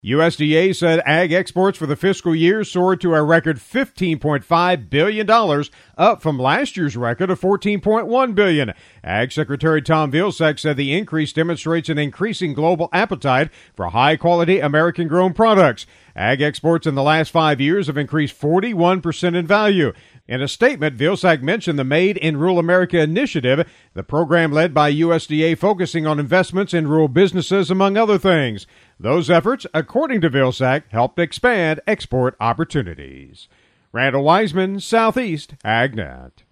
USDA said ag exports for the fiscal year soared to a record $15.5 billion, up from last year's record of $14.1 billion. Ag Secretary Tom Vilsack said the increase demonstrates an increasing global appetite for high-quality American-grown products. Ag exports in the last 5 years have increased 41% in value. In a statement, Vilsack mentioned the Made in Rural America initiative, the program led by USDA focusing on investments in rural businesses, among other things. Those efforts, according to Vilsack, helped expand export opportunities. Randall Wiseman, Southeast AgNet.